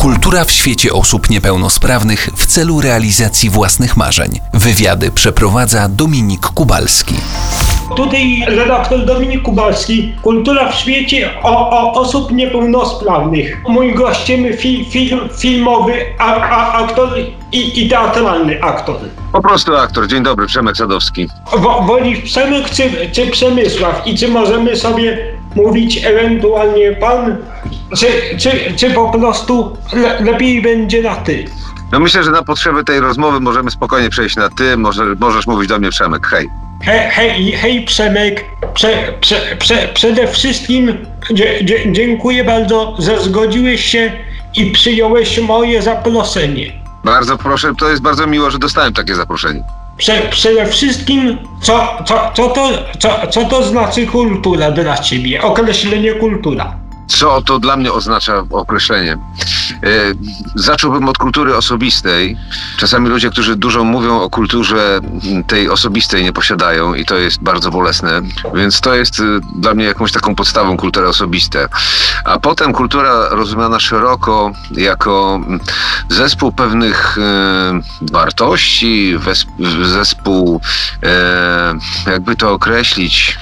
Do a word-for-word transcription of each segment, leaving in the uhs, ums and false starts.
Kultura w świecie osób niepełnosprawnych w celu realizacji własnych marzeń. Wywiady przeprowadza Dominik Kubalski. Tutaj redaktor Dominik Kubalski, Kultura w świecie o, o osób niepełnosprawnych. Mój gościem fi, film, filmowy a, a, aktor i, i teatralny aktor. Po prostu aktor. Dzień dobry, Przemek Sadowski. Wo, wolisz Przemek czy, czy Przemysław? I czy możemy sobie mówić ewentualnie pan, czy, czy, czy po prostu le, lepiej będzie na ty? No myślę, że na potrzeby tej rozmowy możemy spokojnie przejść na ty. Może, możesz mówić do mnie Przemek. Hej. Hej, hej, hej Przemek, prze, prze, prze, przede wszystkim dzie, dzie, dziękuję bardzo, że zgodziłeś się i przyjąłeś moje zaproszenie. Bardzo proszę, to jest bardzo miło, że dostałem takie zaproszenie. Prze, przede wszystkim, co, co, co, to, co, co to znaczy kultura dla ciebie, określenie kultura? Co to dla mnie oznacza określenie? E, zacząłbym od kultury osobistej. Czasami ludzie, którzy dużo mówią o kulturze tej osobistej, nie posiadają i to jest bardzo bolesne, więc to jest e, dla mnie jakąś taką podstawą kultury osobiste. A potem kultura rozumiana szeroko jako zespół pewnych e, wartości, wes, zespół, e, jakby to określić,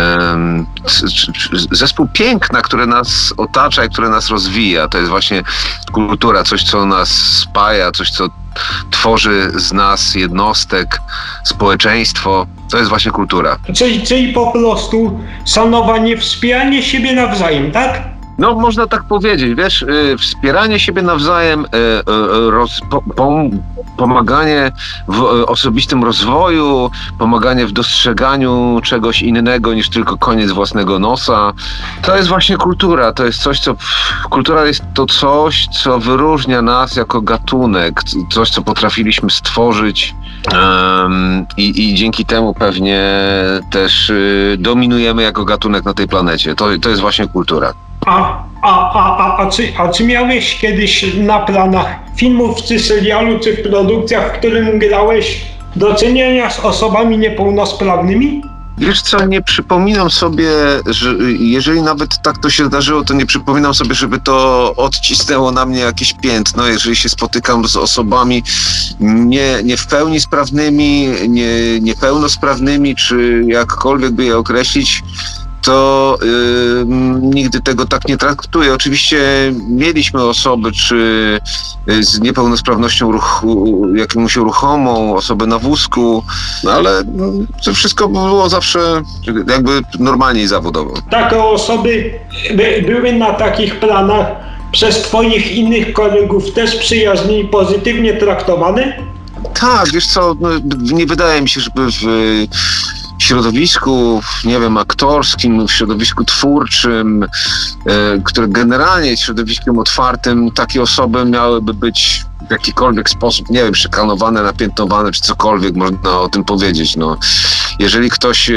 zespół piękna, które nas otacza i które nas rozwija. To jest właśnie kultura, coś, co nas spaja, coś, co tworzy z nas jednostek, społeczeństwo. To jest właśnie kultura. Czyli, czyli po prostu szanowanie, wspieranie siebie nawzajem, tak? No, można tak powiedzieć, wiesz, y, wspieranie siebie nawzajem, y, y, roz, po, pom, pomaganie w y, osobistym rozwoju, pomaganie w dostrzeganiu czegoś innego niż tylko koniec własnego nosa. To jest właśnie kultura, to jest coś, co... Kultura jest to coś, co wyróżnia nas jako gatunek, coś, co potrafiliśmy stworzyć um, i, i dzięki temu pewnie też y, dominujemy jako gatunek na tej planecie. To, to jest właśnie kultura. A, a, a, a, a, czy, a czy miałeś kiedyś na planach filmów, czy serialu, czy w produkcjach, w którym grałeś, do czynienia z osobami niepełnosprawnymi? Wiesz co, nie przypominam sobie, że jeżeli nawet tak to się zdarzyło, to nie przypominam sobie, żeby to odcisnęło na mnie jakieś piętno, jeżeli się spotykam z osobami nie, nie w pełni sprawnymi, nie, niepełnosprawnymi, czy jakkolwiek by je określić, to yy, nigdy tego tak nie traktuję. Oczywiście mieliśmy osoby, czy yy, z niepełnosprawnością ruchu, jakąś ruchomą, osobę na wózku, no ale yy, to wszystko było zawsze jakby normalnie i zawodowo. Takie osoby by, były na takich planach przez twoich innych kolegów też przyjaźnie i pozytywnie traktowane? Tak, wiesz co, no, nie wydaje mi się, żeby w w środowisku, nie wiem, aktorskim, w środowisku twórczym, e, które generalnie jest środowiskiem otwartym, takie osoby miałyby być w jakikolwiek sposób, nie wiem, szykanowane, napiętnowane, czy cokolwiek można o tym powiedzieć. No. Jeżeli ktoś e,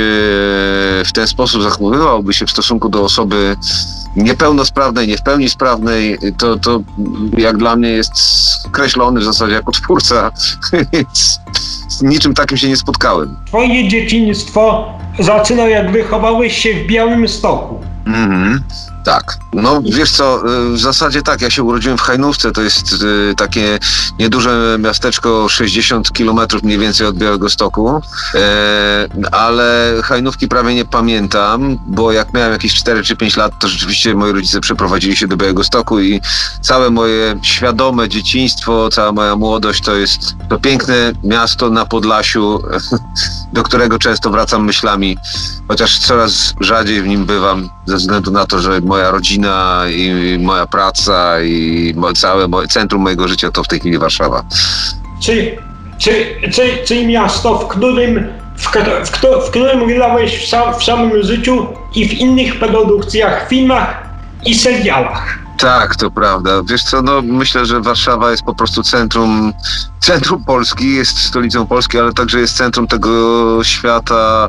w ten sposób zachowywałby się w stosunku do osoby niepełnosprawnej, nie w pełni sprawnej, to, to jak dla mnie jest skreślony w zasadzie jako twórca. Z niczym takim się nie spotkałem. Twoje dzieciństwo zaczyna, jak wychowałeś się w Białymstoku. Mhm. Tak. No wiesz co, w zasadzie tak, ja się urodziłem w Hajnówce, to jest y, takie nieduże miasteczko, sześćdziesiąt kilometrów mniej więcej od Białegostoku, e, ale Hajnówki prawie nie pamiętam, bo jak miałem jakieś cztery czy pięć lat, to rzeczywiście moi rodzice przeprowadzili się do Białegostoku i całe moje świadome dzieciństwo, cała moja młodość to jest to piękne miasto na Podlasiu, do którego często wracam myślami, chociaż coraz rzadziej w nim bywam, ze względu na to, że moja rodzina i moja praca i całe moje, centrum mojego życia to w tej chwili Warszawa. Czy, czy, czy, czy miasto, w którym, w, w, w którym grałeś w, sam, w samym życiu i w innych produkcjach, filmach i serialach? Tak, to prawda. Wiesz co, no myślę, że Warszawa jest po prostu centrum, centrum Polski, jest stolicą Polski, ale także jest centrum tego świata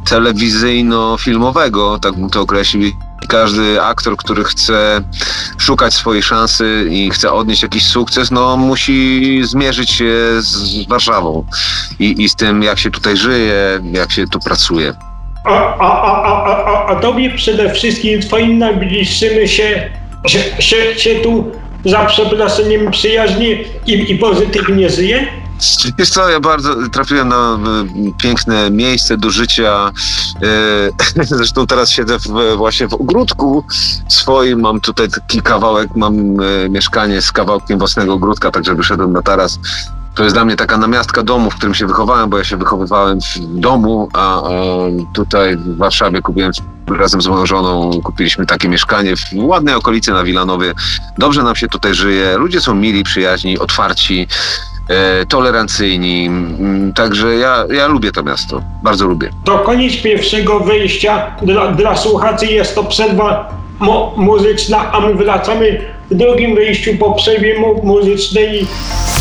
telewizyjno-filmowego, tak bym to określił. Każdy aktor, który chce szukać swojej szansy i chce odnieść jakiś sukces, no musi zmierzyć się z Warszawą i, i z tym, jak się tutaj żyje, jak się tu pracuje. A, a, a, a, a, a tobie przede wszystkim, twoim najbliższym się, się, się, się tu za przeproszeniem przyjaźnie i, i pozytywnie żyje? Wiesz co, ja bardzo trafiłem na y, piękne miejsce do życia. Y, zresztą teraz siedzę w, właśnie w ogródku swoim. Mam tutaj taki kawałek, mam y, mieszkanie z kawałkiem własnego ogródka, także wyszedłem na taras. To jest dla mnie taka namiastka domu, w którym się wychowałem, bo ja się wychowywałem w domu, a, a tutaj w Warszawie kupiłem razem z moją żoną, kupiliśmy takie mieszkanie w ładnej okolicy na Wilanowie. Dobrze nam się tutaj żyje, ludzie są mili, przyjaźni, otwarci, e, tolerancyjni, m, także ja, ja lubię to miasto, bardzo lubię. To koniec pierwszego wyjścia. Dla, dla słuchaczy jest to przerwa mu- muzyczna, a my wracamy w drugim wyjściu po przerwie mu- muzycznej.